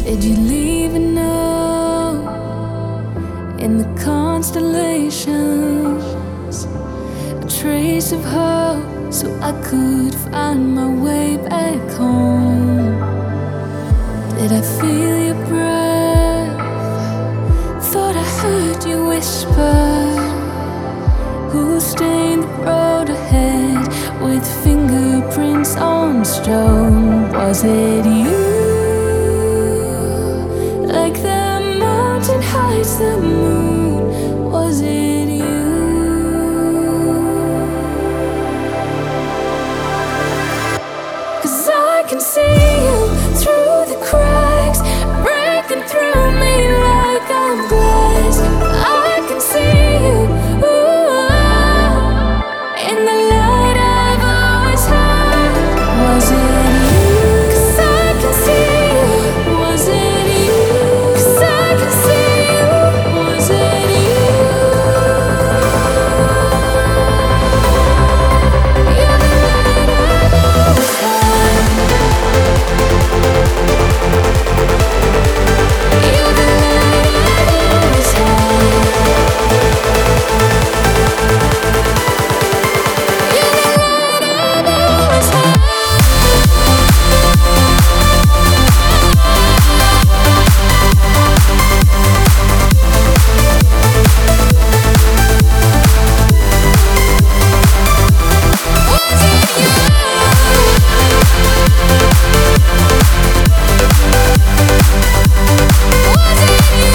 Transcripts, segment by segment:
Did you leave a note in the constellations? A trace of hope so I could find my way back home. Did I feel your breath? Thought I heard you whisper. Who stained the road ahead with fingerprints on stone? Was it you? Like the mountain hides the moon, was it you? Cause I can see you through the cracks, breaking through me like I'm glass. I can see you, ooh, in the light I've always had. Was it you? Cause I can see you. Was it you? Cause I can see you. Was it you? You're the light I've always had. You're the light I've always had. You're the light I've always had. Was it you? Was it you?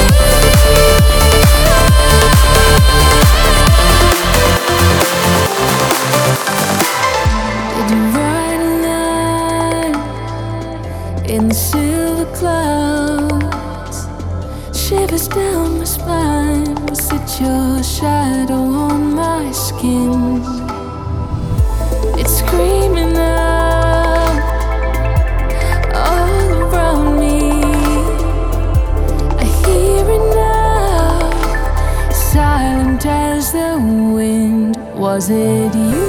Did you write a line in the silver clouds? Shivers down my spine. Was it your shadow on my skin? It's screaming out all around me. I hear it now, silent as the wind. Was it you?